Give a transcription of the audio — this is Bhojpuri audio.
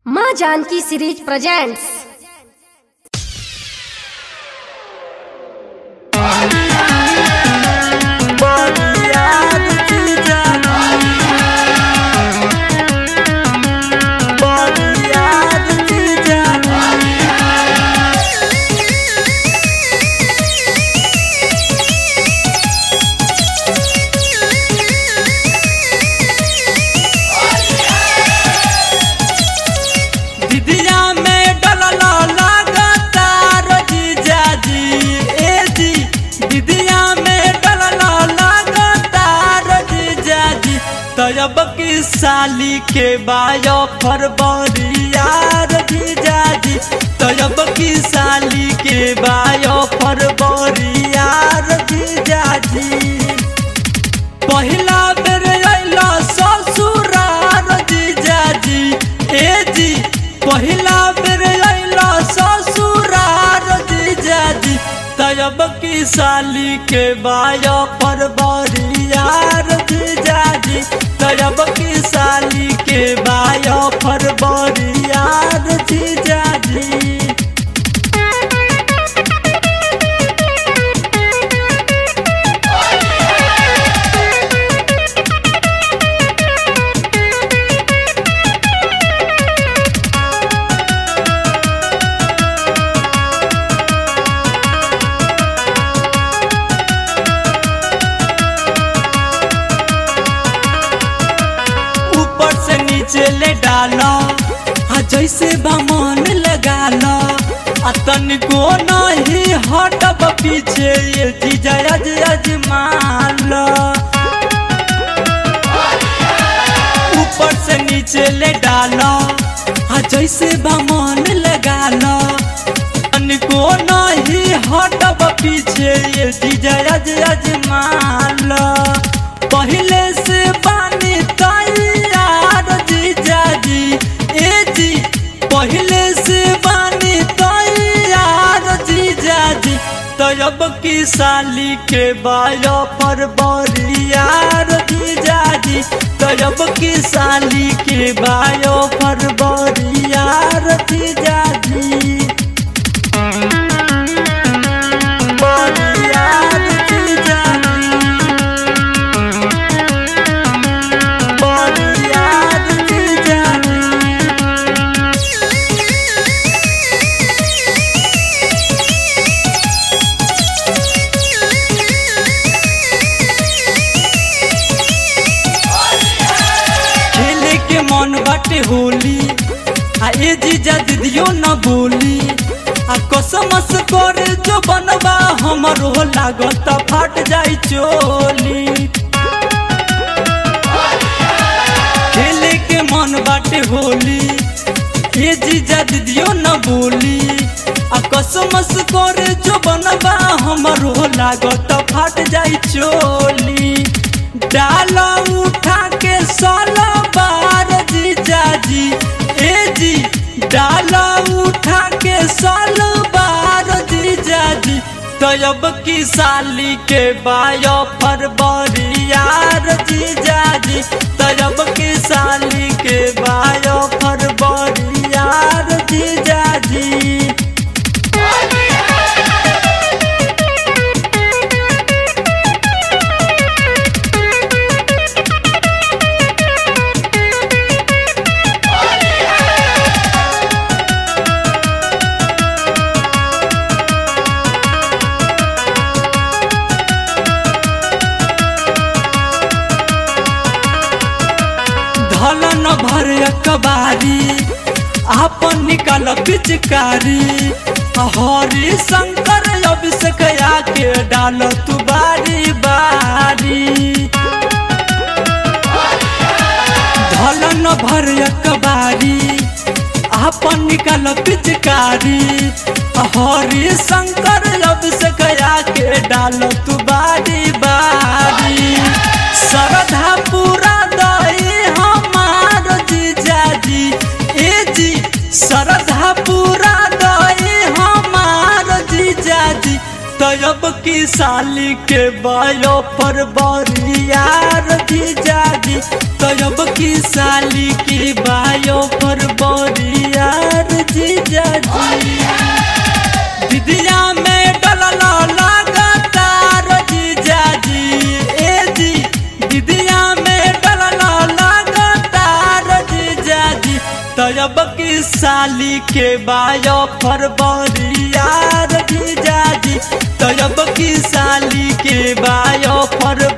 माँ जानकी सीरीज प्रेजेंट्स। तब की साली के बायो फरवरिया जीजाजी, तब की साली के बायो फरवरिया जीजाजी। पहिला बेर अइला ससुरार जीजाजी, ए जी पहिला बेर अइला ससुरार जीजाजी। तब की साली के बायो फरवरिया जीजाजी, तब की साली के बायो फरवरिया जीजाजी। नीचे ले डालो जैसे बामन लगा लो, तनिको नहीं हटब पीछे, ये जीजा अजमान लो। ऊपर से नीचे ले डालो जैसे बामन लगा लो, तनिको नहीं हटब पीछे, ये जीजा अजमान लो। पहले से पानी तैयार जीजाजी, ए जी पहले से पानी तैयार जीजाजी। तब की साली के बायो फरवरियार जीजाजी, तब की साली के बायो फरवरियार जीजाजी। मन बाटे होली ए जीजा दीदियो न बोली, कसमस करे जो बनबा हमर हो लागत फाट जाई चोली। खेले के मन बाटे होली ए जीजा दीदियो न बोली, कसमस करे जो बनबा हमर हो लागत फाट जाई चोली। डाला उठा के साला बार जीजाजी, ए जी डाला उठा के साला बार जीजाजी। तब की साली के बायो फरवरियार जीजाजी, तब की साली के बायो फरवरियार जीजाजी। धलन भर कबारी आपन निकाल पिचकारी, हरि शंकर अभिषेक आके डाल तू बारी बारी। धलन भर कबारी आपन निकाल पिचकारी, हरि शंकर अभिषेक आके डाल तू बारी बारी। श्रद्धा पूरा दई हमार जीजाजी, ए जी श्रद्धा पूरा दई हमार जीजाजी। तब की साली के बायो फरवरियार जीजाजी, तब की साली की बायो फरवरियार साली के बायो फरवरियार जीजाजी, तो अब की साली के बायो फरवरियार